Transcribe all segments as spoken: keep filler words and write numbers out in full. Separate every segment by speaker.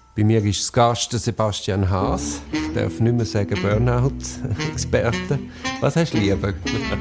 Speaker 1: Bei mir ist das Gast Sebastian Haas. Ich darf nicht mehr sagen Burnout-Experte. Was hast du lieber?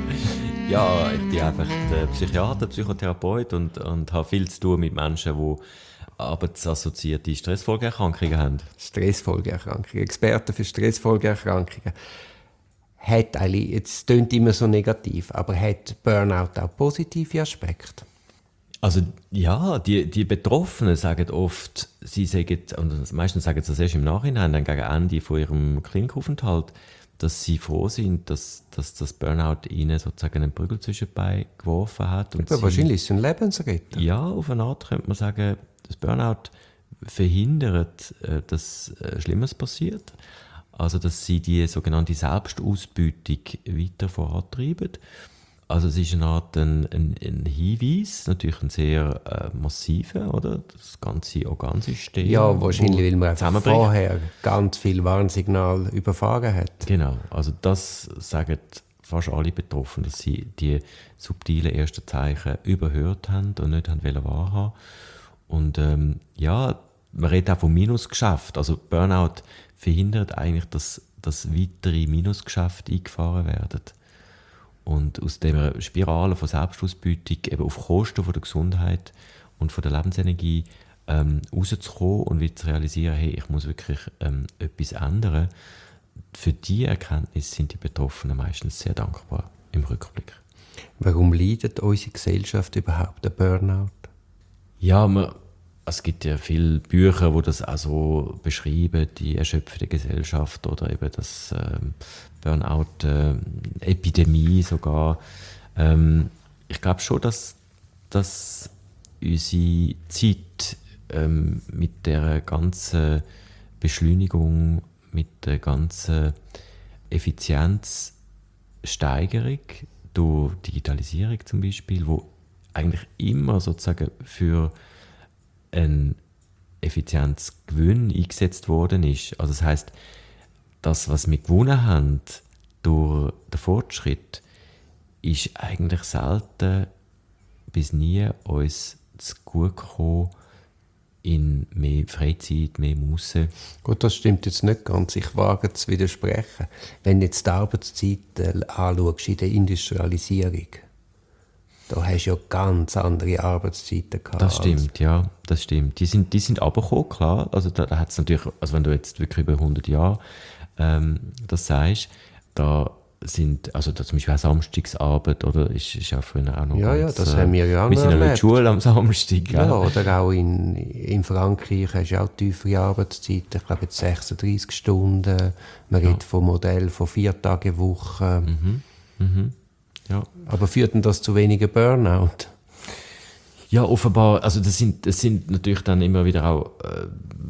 Speaker 2: Ja, ich bin einfach der Psychiater, Psychotherapeut und, und habe viel zu tun mit Menschen, die arbeitsassoziierte Stressfolgeerkrankungen haben.
Speaker 1: Stressfolgeerkrankungen, Experte für Stressfolgeerkrankungen. Hat eigentlich, jetzt klingt immer so negativ, aber hat Burnout auch positive Aspekte?
Speaker 2: Also ja, die, die Betroffenen sagen oft, sie sagen, und meistens sagen sie das erst im Nachhinein, dann gegen Ende von ihrem Klinikaufenthalt, dass sie froh sind, dass, dass das Burnout ihnen sozusagen einen Prügel zwischen die Beine geworfen hat. Und
Speaker 1: ja,
Speaker 2: sie,
Speaker 1: wahrscheinlich ist es ein Lebensretter.
Speaker 2: Ja, auf eine Art könnte man sagen, das Burnout verhindert, dass Schlimmes passiert. Also, dass sie die sogenannte Selbstausbeutung weiter vorantreiben. Also, es ist eine Art ein, ein, ein Hinweis, natürlich ein sehr äh, massiver, oder? Das ganze Organsystem.
Speaker 1: Ja, wahrscheinlich, weil man einfach vorher ganz viel Warnsignal überfahren hat.
Speaker 2: Genau, also das sagen fast alle Betroffenen, dass sie die subtilen ersten Zeichen überhört haben und nicht haben wahrhaben. Und ähm, ja, man redet auch vom Minusgeschäft. Also Burnout verhindert eigentlich, dass, dass weitere Minusgeschäfte eingefahren werden. Und aus dieser Spirale von Selbstausbeutung eben auf Kosten von der Gesundheit und von der Lebensenergie ähm, rauszukommen und wieder zu realisieren, hey, ich muss wirklich ähm, etwas ändern. Für diese Erkenntnis sind die Betroffenen meistens sehr dankbar im Rückblick.
Speaker 1: Warum leidet unsere Gesellschaft überhaupt an Burnout?
Speaker 2: Ja, man, es gibt ja viele Bücher, die das auch so beschreiben, die erschöpfende Gesellschaft oder eben das ähm, Burnout-Epidemie äh, sogar. Ähm, ich glaube schon, dass, dass unsere Zeit ähm, mit der ganzen Beschleunigung, mit der ganzen Effizienzsteigerung durch Digitalisierung zum Beispiel, wo eigentlich immer sozusagen für einen Effizienzgewinn eingesetzt worden ist. Also das heisst, das, was wir gewonnen haben durch den Fortschritt, ist eigentlich selten bis nie uns zugute gekommen in mehr Freizeit, mehr Muße.
Speaker 1: Gut, das stimmt jetzt nicht ganz. Ich wage zu widersprechen. Wenn du jetzt die Arbeitszeit äh, anschaust in der Industrialisierung, da hast du ja ganz andere Arbeitszeiten gehabt.
Speaker 2: Das stimmt, ja, das stimmt. Die sind, die sind runtergekommen, klar. Also da, da hat's natürlich, also wenn du jetzt wirklich über hundert Jahre ähm, das sagst, da sind, also da zum Beispiel auch Samstagsarbeit, oder? Ist, ist ja früher auch noch
Speaker 1: Ja,
Speaker 2: ganz,
Speaker 1: ja, das haben wir ja auch
Speaker 2: wir sind ja
Speaker 1: erlebt.
Speaker 2: in der Schule am Samstag.
Speaker 1: Ja,
Speaker 2: Ja,
Speaker 1: oder auch in, in Frankreich hast du auch tiefere Arbeitszeiten. Ich glaube jetzt sechsunddreissig Stunden. Man
Speaker 2: Ja.
Speaker 1: redet vom Modell von vier Tage Woche.
Speaker 2: Mhm. Mhm. Ja.
Speaker 1: Aber führt denn das zu weniger Burnout?
Speaker 2: Ja, offenbar, also das sind, das sind natürlich dann immer wieder auch äh,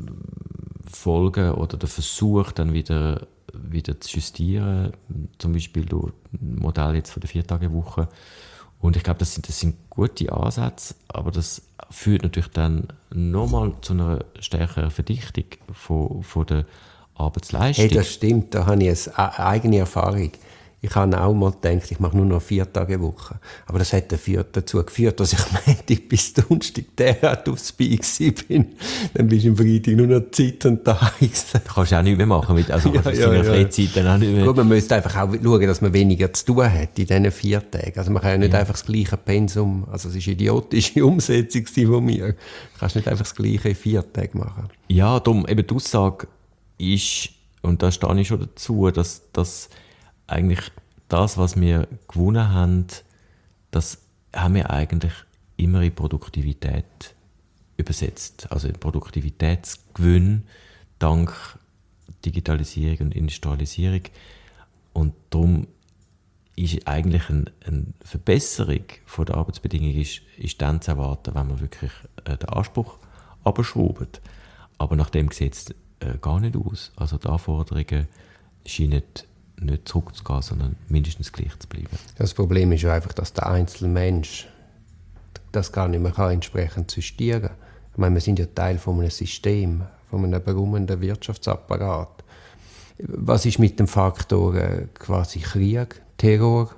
Speaker 2: Folgen oder der Versuch, dann wieder, wieder zu justieren, zum Beispiel durch ein Modell jetzt von der Viertagewoche. Und ich glaube, das sind, das sind gute Ansätze, aber das führt natürlich dann nochmal zu einer stärkeren Verdichtung von, von der Arbeitsleistung.
Speaker 1: Hey, das stimmt, da habe ich eine eigene Erfahrung. Ich habe auch mal gedacht, ich mache nur noch vier Tage eine Woche. Aber das hat dazu geführt, dass ich Montag bis Donnerstag derart aufs Bein bin. Dann bist du am Freitag nur noch Zeit und Tag.
Speaker 2: Du kannst auch nichts mehr machen. Mit, also
Speaker 1: Ja,
Speaker 2: kannst
Speaker 1: ja,
Speaker 2: in der
Speaker 1: ja.
Speaker 2: Freizeit dann auch nicht mehr.
Speaker 1: Gut, man müsste einfach auch schauen, dass man weniger zu tun hat in diesen vier Tagen. Also man kann ja nicht
Speaker 2: Ja.
Speaker 1: einfach das gleiche Pensum, also es war eine idiotische Umsetzung von mir. Du kannst nicht einfach das gleiche in vier Tagen machen.
Speaker 2: Ja, darum, eben die Aussage ist, und da stehe ich schon dazu, dass, dass eigentlich das, was wir gewonnen haben, das haben wir eigentlich immer in Produktivität übersetzt. Also in Produktivitätsgewinn dank Digitalisierung und Industrialisierung. Und darum ist eigentlich eine, eine Verbesserung von der Arbeitsbedingungen ist, ist dann zu erwarten, wenn man wirklich äh, den Anspruch abschraubt. Aber nach dem sieht es äh, gar nicht aus. Also die Anforderungen scheinen nicht zurückzugehen, sondern mindestens gleich zu bleiben.
Speaker 1: Das Problem ist ja einfach, dass der einzelne Mensch das gar nicht mehr kann entsprechend justieren. Ich meine, wir sind ja Teil von einem System, von einem berühmten Wirtschaftsapparat. Was ist mit dem Faktor äh, quasi Krieg, Terror,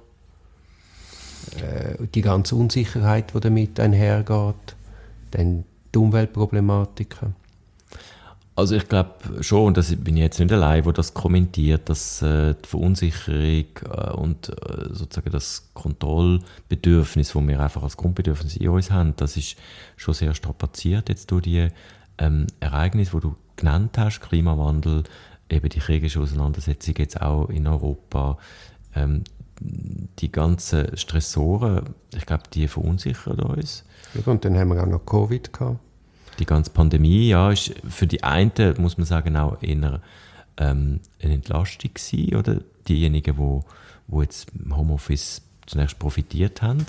Speaker 1: äh, die ganze Unsicherheit, die damit einhergeht, dann die Umweltproblematiken?
Speaker 2: Also ich glaube schon, und das bin ich jetzt nicht allein, wo das kommentiert, dass äh, die Verunsicherung äh, und äh, sozusagen das Kontrollbedürfnis, das wir einfach als Grundbedürfnis in uns haben, das ist schon sehr strapaziert jetzt durch die ähm, Ereignisse, die du genannt hast, Klimawandel, eben die kriegerische Auseinandersetzung jetzt auch in Europa, ähm, die ganzen Stressoren, ich glaube, die verunsichern uns.
Speaker 1: Ja, und dann haben wir auch noch Covid gehabt.
Speaker 2: Die ganze Pandemie, ja, ist für die einen, muss man sagen, auch eher ähm, eine Entlastung gewesen, oder? Diejenigen, die wo, wo jetzt im Homeoffice zunächst profitiert haben.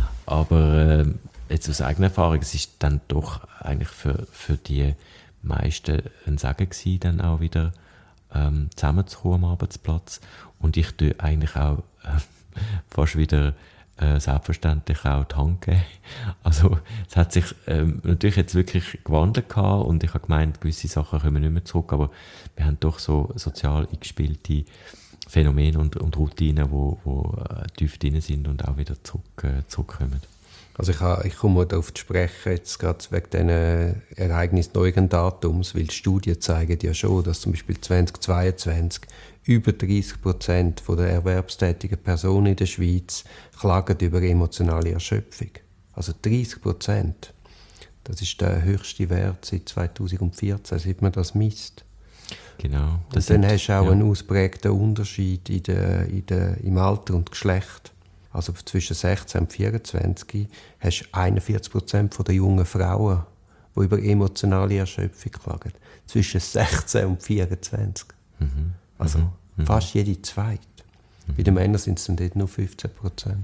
Speaker 2: Aber äh, jetzt aus eigener Erfahrung, es ist dann doch eigentlich für, für die meisten ein Segen gewesen, dann auch wieder ähm, zusammenzukommen am Arbeitsplatz. Und ich tue eigentlich auch äh, fast wieder Äh, selbstverständlich auch die Hand geben. Also es hat sich ähm, natürlich jetzt wirklich gewandelt gehabt und ich habe gemeint, gewisse Sachen kommen nicht mehr zurück, aber wir haben doch so sozial eingespielte Phänomene und, und Routinen, die wo, wo, äh, tief drin sind und auch wieder zurück, äh, zurückkommen.
Speaker 1: Also ich, habe, ich komme darauf zu sprechen, jetzt gerade wegen diesen Ereignissen neuen Datums, weil die Studien zeigen ja schon, dass zum Beispiel zweitausendzweiundzwanzig über dreißig Prozent der erwerbstätigen Personen in der Schweiz klagen über emotionale Erschöpfung. Also dreißig Prozent. Das ist der höchste Wert seit zweitausendvierzehn, seit man das misst.
Speaker 2: Genau.
Speaker 1: Das und dann sind, hast du auch ja. einen ausprägten Unterschied in der, in der, im Alter und Geschlecht. Also zwischen sechzehn und vierundzwanzig hast du einundvierzig Prozent der jungen Frauen, die über emotionale Erschöpfung klagen. Zwischen sechzehn und vierundzwanzig.
Speaker 2: Mhm.
Speaker 1: Also mhm. fast jede zweite. Mhm. Bei den Männern sind es dann dort nur fünfzehn Prozent.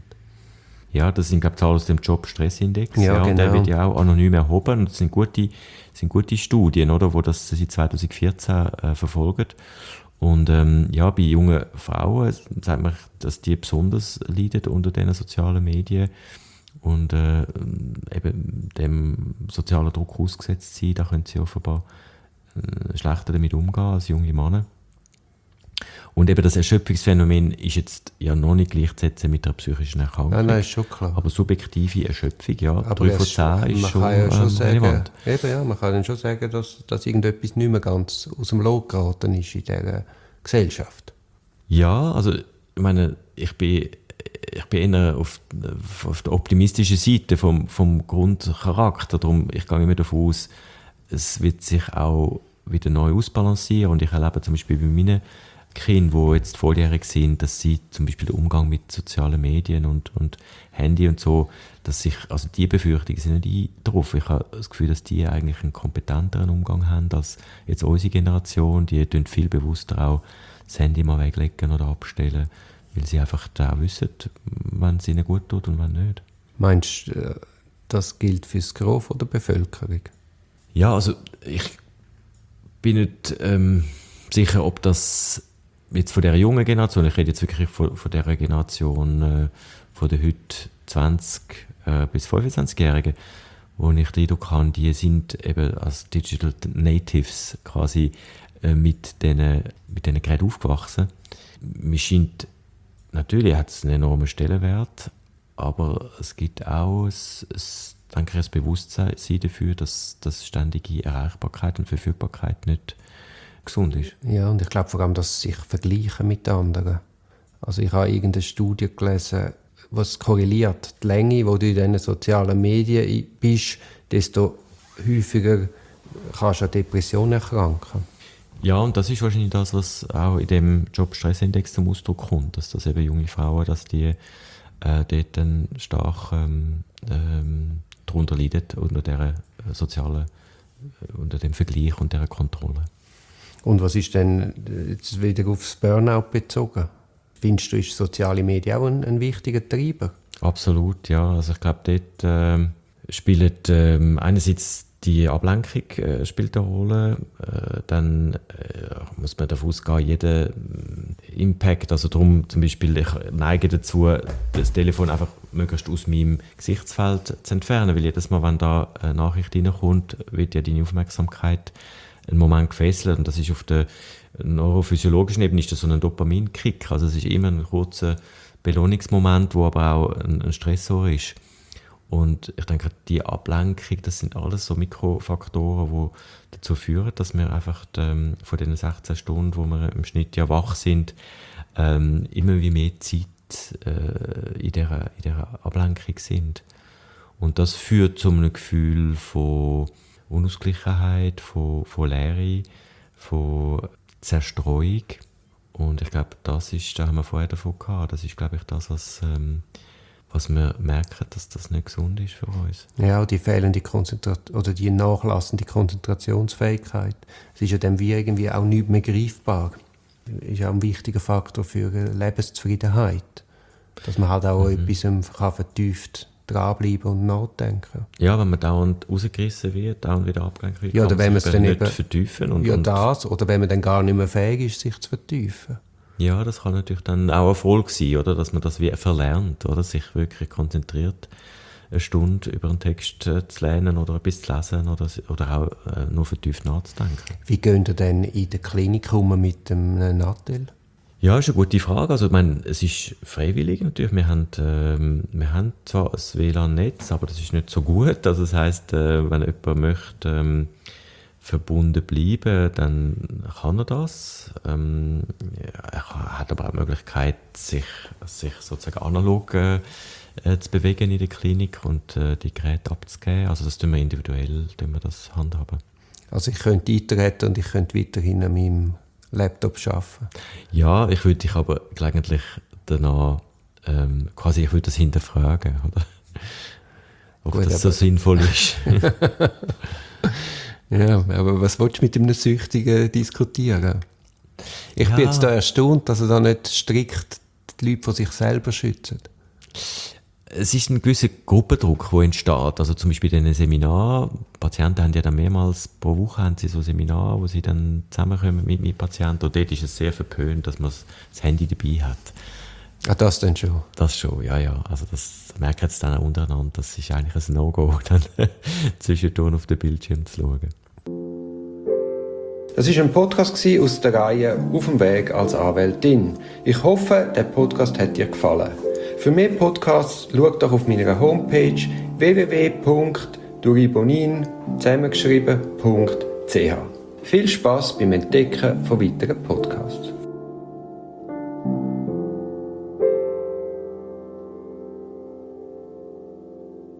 Speaker 2: Ja, das sind, glaube ich, Zahlen aus dem Jobstressindex.
Speaker 1: Ja,
Speaker 2: ja,
Speaker 1: genau.
Speaker 2: Der wird ja auch anonym erhoben. Und das sind gute, sind gute Studien, oder, die das seit zweitausendvierzehn äh, verfolgen. Und ähm, ja, bei jungen Frauen sagt man, dass die besonders leiden unter diesen sozialen Medien und äh, eben dem sozialen Druck ausgesetzt sind. Da können sie offenbar äh, schlechter damit umgehen als junge Männer. Und eben das Erschöpfungsphänomen ist jetzt ja noch nicht gleichzusetzen mit einer psychischen Erkrankung.
Speaker 1: Nein, nein, ist schon klar.
Speaker 2: Aber subjektive Erschöpfung, ja,
Speaker 1: aber
Speaker 2: drei von zehn ist schon,
Speaker 1: ja schon
Speaker 2: ähm,
Speaker 1: sagen,
Speaker 2: relevant.
Speaker 1: Eben, ja, man kann dann schon sagen, dass, dass irgendetwas nicht mehr ganz aus dem Lot geraten ist in dieser Gesellschaft.
Speaker 2: Ja, also ich meine, ich bin, ich bin eher auf, auf der optimistischen Seite vom, vom Grundcharakter. Darum, ich gehe immer davon aus, es wird sich auch wieder neu ausbalancieren. Und ich erlebe zum Beispiel bei meinen Kinder, die jetzt volljährig sind, dass sie zum Beispiel den Umgang mit sozialen Medien und, und Handy und so, dass sich, also die Befürchtungen sind nicht eingetroffen. Ich habe das Gefühl, dass die eigentlich einen kompetenteren Umgang haben als jetzt unsere Generation. Die tun viel bewusster auch das Handy mal weglegen oder abstellen, weil sie einfach da wissen, wann es ihnen gut tut und wann nicht.
Speaker 1: Meinst du, das gilt für das Gros der Bevölkerung?
Speaker 2: Ja, also ich bin nicht ähm, sicher, ob das jetzt von dieser jungen Generation, ich rede jetzt wirklich von, von dieser Generation äh, von den heute zwanzig- äh, bis fünfundzwanzigjährigen, wo ich den Eindruck habe, die sind eben als Digital Natives quasi äh, mit diesen mit diesen Geräten aufgewachsen. Mir scheint, natürlich hat es einen enormen Stellenwert, aber es gibt auch ein, ein, denke ich, ein Bewusstsein dafür, dass, dass ständige Erreichbarkeit und Verfügbarkeit nicht gesund ist.
Speaker 1: Ja, und ich glaube vor allem, dass sie sich vergleichen mit anderen. Also ich habe irgendeine Studie gelesen, was korreliert. Die Länge, wo du in diesen sozialen Medien bist, desto häufiger kannst du an Depressionen erkranken.
Speaker 2: Ja, und das ist wahrscheinlich das, was auch in dem Jobstressindex zum Ausdruck kommt, dass das eben junge Frauen, dass die äh, dort dann stark ähm, ähm, darunter leiden, unter dieser sozialen, unter dem Vergleich und dieser Kontrolle.
Speaker 1: Und was ist denn jetzt wieder aufs Burnout bezogen? Findest du, ist soziale Medien auch ein, ein wichtiger Treiber?
Speaker 2: Absolut, ja. Also ich glaube, dort äh, spielt äh, einerseits die Ablenkung äh, spielt eine Rolle. Äh, dann äh, muss man davon ausgehen, jeder Impact, also darum zum Beispiel, ich neige dazu, das Telefon einfach möglichst aus meinem Gesichtsfeld zu entfernen, weil jedes Mal, wenn da eine Nachricht reinkommt, wird ja deine Aufmerksamkeit einen Moment gefesselt und das ist auf der neurophysiologischen Ebene ist das so ein Dopaminkick, also es ist immer ein kurzer Belohnungsmoment, wo aber auch ein, ein Stressor ist. Und ich denke, die Ablenkung, das sind alles so Mikrofaktoren, die dazu führen, dass wir einfach ähm, von den sechzehn Stunden, wo wir im Schnitt ja wach sind, ähm, immer wie mehr Zeit äh, in dieser, in dieser Ablenkung sind. Und das führt zu einem Gefühl von Unausgeglichenheit, von, von Leere, von Zerstreuung. Und ich glaube, das ist, da haben wir vorher davon gehabt, das ist, glaube ich, das, was, ähm, was wir merken, dass das nicht gesund ist für uns.
Speaker 1: Ja, die fehlende Konzentration oder die nachlassende Konzentrationsfähigkeit. Es ist ja dann wie irgendwie auch nicht mehr greifbar. Das ist auch ein wichtiger Faktor für Lebenszufriedenheit. Dass man halt auch mhm. etwas kann vertieft dranbleiben und nachdenken.
Speaker 2: Ja, wenn man dauernd rausgerissen wird, dauernd wieder abgelenkt wird,
Speaker 1: ja, oder wenn man es dann
Speaker 2: nicht
Speaker 1: eben,
Speaker 2: vertiefen. Und,
Speaker 1: ja,
Speaker 2: und
Speaker 1: das. Oder wenn man dann gar nicht mehr fähig ist, sich zu vertiefen.
Speaker 2: Ja, das kann natürlich dann auch Erfolg sein, oder? Dass man das wie verlernt, oder? Sich wirklich konzentriert, eine Stunde über einen Text äh, zu lernen oder etwas zu lesen oder, oder auch äh, nur vertieft nachzudenken.
Speaker 1: Wie gehen ihr denn in der Klinik um mit dem Nattel?
Speaker 2: Ja, ist eine gute Frage. Also, ich meine, es ist freiwillig natürlich. Wir haben, ähm, wir haben zwar ein W L A N-Netz, aber das ist nicht so gut. Also, das heisst, äh, wenn jemand möchte, ähm, verbunden bleiben, dann kann er das. Ähm, er hat aber auch die Möglichkeit, sich, sich sozusagen analog äh, zu bewegen in der Klinik und äh, die Geräte abzugeben. Also, das tun wir individuell tun wir das handhaben.
Speaker 1: Also, ich könnte eintreten und ich könnte weiterhin an meinem Laptop arbeiten.
Speaker 2: Ja, ich würde dich aber gelegentlich danach, ähm, quasi, ich würde das hinterfragen, oder? Ob Gut, das so sinnvoll ist.
Speaker 1: Ja, aber was willst du mit einem Süchtigen diskutieren? Ich ja. bin jetzt da erstaunt, dass er da nicht strikt die Leute von sich selber schützen.
Speaker 2: Es ist ein gewisser Gruppendruck, der entsteht. Also zum Beispiel in einem Seminar, Patienten haben ja dann mehrmals pro Woche haben sie so Seminare, wo sie dann zusammenkommen mit, mit Patienten. Und dort ist es sehr verpönt, dass man das Handy dabei hat.
Speaker 1: Ah, das dann schon?
Speaker 2: Das schon, ja, ja. Also das merken sie dann auch untereinander. Das ist eigentlich ein No-Go, dann zwischendurch auf den Bildschirm zu schauen.
Speaker 1: Das war ein Podcast aus der Reihe «Auf dem Weg als Anwältin». Ich hoffe, der Podcast hat dir gefallen. Für mehr Podcasts schau doch auf meiner Homepage w w w punkt duribonin zusammengeschrieben punkt c h. Viel Spass beim Entdecken von weiteren Podcasts.